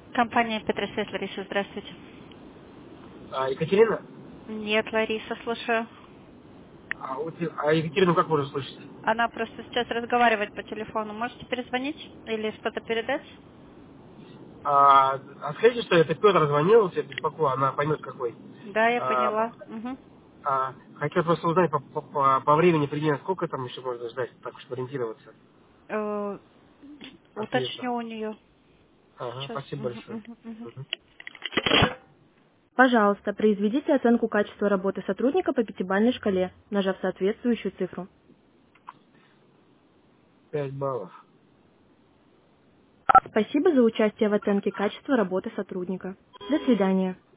Компания Петросвет, Лариса, здравствуйте. Екатерина? Нет, Лариса, слушаю. Екатерину как можно слышать? Она просто сейчас разговаривает по телефону. Можете перезвонить или что-то передать? Скажите, что это Петр звонил, тебя беспокою, она поймет какой. Да, я А, поняла. Угу. Хотел просто узнать по времени примерно, сколько там еще можно ждать, так чтобы ориентироваться, ответа. Уточню у нее. Ага, Сейчас. спасибо Угу, большое. угу, угу. Мгм. Пожалуйста, произведите оценку качества работы сотрудника по пятибалльной шкале, нажав соответствующую цифру. 5 баллов. Спасибо за участие в оценке качества работы сотрудника. До свидания.